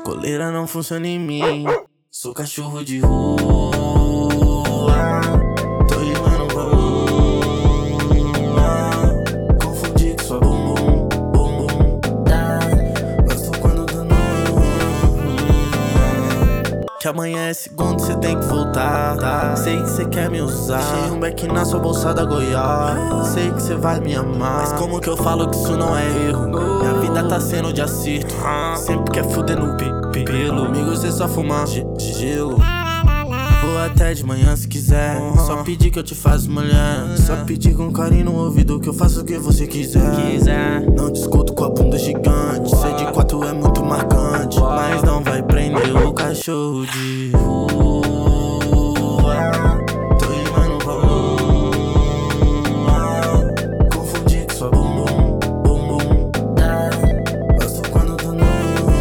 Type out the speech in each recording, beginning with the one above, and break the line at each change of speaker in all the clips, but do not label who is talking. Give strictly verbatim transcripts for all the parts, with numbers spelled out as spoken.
Coleira não funciona em mim. Sou cachorro de rua. Tô rimando com a lua. Confundi com sua bumbum, bumbum. Gosto quando tô no. Que amanhã é segundo, cê tem que voltar, tá? Sei que cê quer me usar. Deixei um beck na sua bolsa da Goiás. Sei que cê vai me amar, mas como que eu falo que isso não é erro? Minha vida tá sendo de acerto. Sempre quer fuder no pe pelo. Comigo cê só fuma ge gelo. Vou até de manhã se quiser. Só pedir que eu te faço mulher. Só pedir com carinho no ouvido que eu faço o que você quiser. Não discuto com a bunda gigante. Ser de quatro é muito marcante, mas não vai prender o cachorro de rua. Tô rimando com a lua. Confundi com sua bumbum, bumbum. Gosto quando tô no.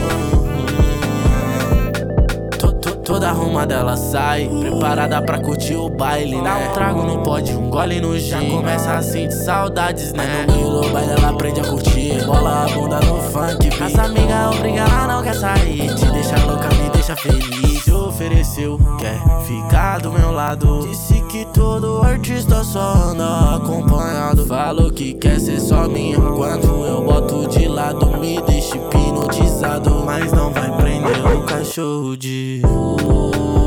Toda arrumada ela sai, preparada pra curtir o baile, né? Dá um trago no pódio, um gole no gin. Já começa assim de saudades, né? No meio do baile ela aprende a curtir. Bola a bunda no funk, beat. As amigas obrigam, ela não quer sair. Te deixa louca, me deixa feliz. Se ofereceu, quer ficar do meu lado. Disse que todo artista só anda acompanhado. Falou que quer ser só minha. Quando eu boto de lado, me deixa hipnotizado. Mas não vai prender o cachorro de rua.